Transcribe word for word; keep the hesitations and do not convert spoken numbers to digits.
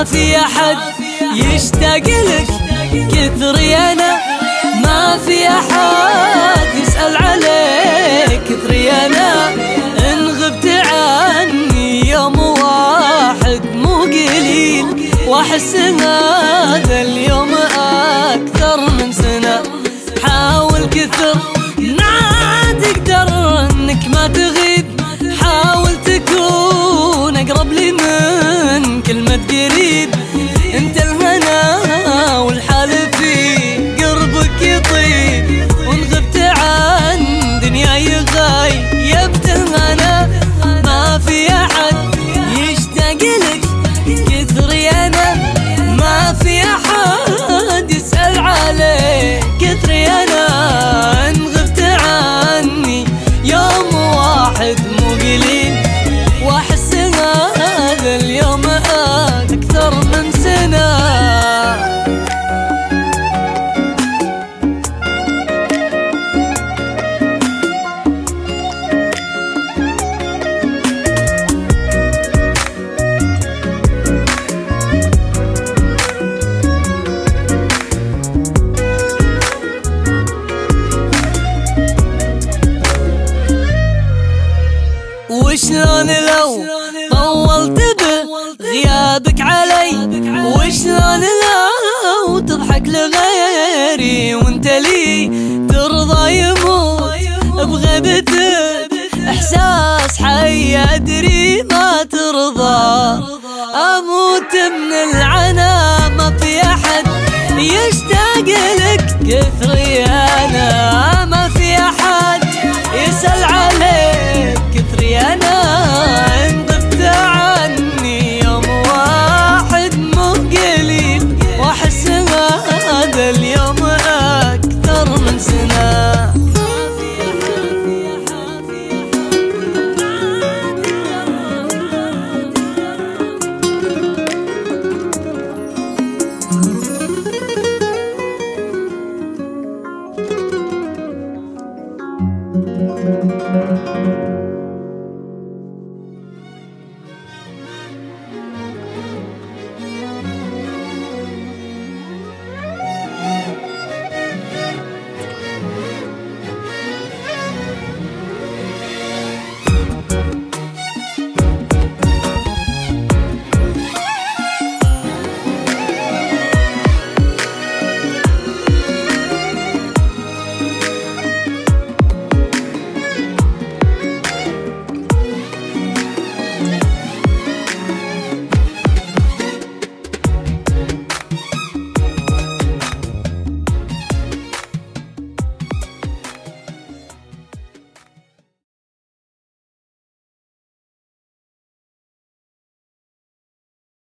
ما في أحد يشتاق لك كثري أنا، ما في أحد يسأل عليك كثري أنا. إن غبت عني يوم واحد مو قليل، وأحس هذا اليوم أكثر من سنة. حاول كثر ما تقدر إنك ما تغيب، حاول تكون أقرب لي من كلمة قريب. انت الهنا والحال في قربك يطيب، وان غبت عن دنياي غايبت انا. ما في احد يشتاق لك كثري انا، ما في احد يسأل عليك كثري انا. ان غبت عني يوم واحد مو قليل، واحس هذا اليوم اكثر من سنة. وشلون لو طولت بغيابك علي، وشلون لو تضحك لغيري وانت لي ترضى يموت بغيبتك. احساس حي ادري ما ترضى، اموت من العنا. ما في احد يشتاق لك كثري